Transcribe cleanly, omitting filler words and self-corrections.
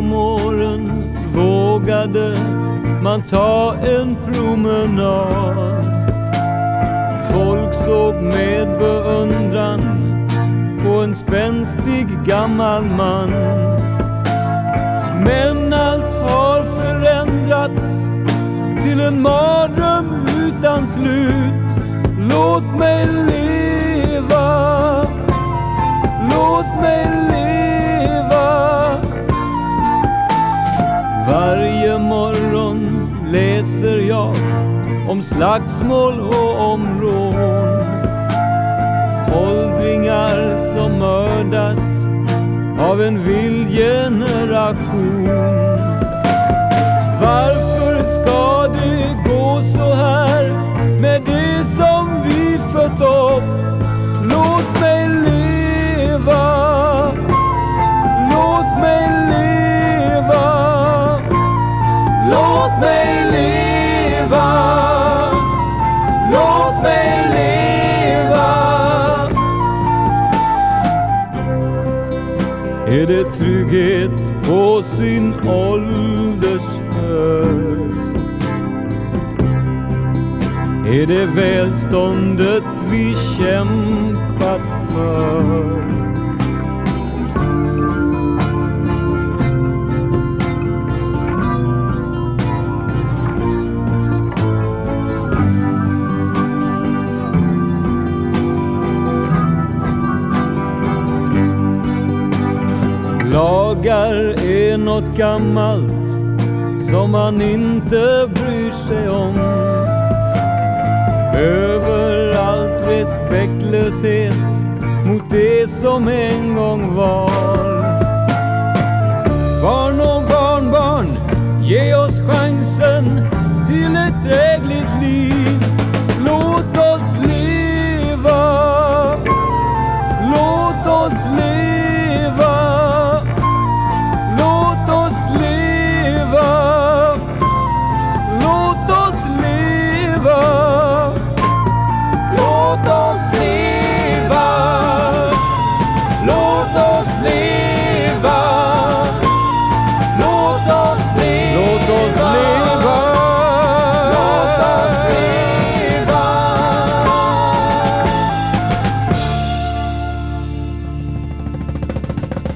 om åren vågade man ta en promenad. Folk såg med beundran på en spänstig gammal man. Men allt har förändrats till en mardröm utan slut. Låt mig leva, låt mig leva. Varje morgon läser jag om slagsmål och om rån. Åldringar som mördas av en vild generation. Varför ska det gå så här med det som vi fött upp? Låt mig leva, låt mig leva, låt mig leva, låt mig leva. Är det trygghet på sin ålders höst? Är det välståndet vi kämpat för? Lagar är något gammalt som man inte bryr sig om. Överallt respektlöshet mot det som en gång var. Barn och barnbarn, ge oss chansen till ett drägligt liv.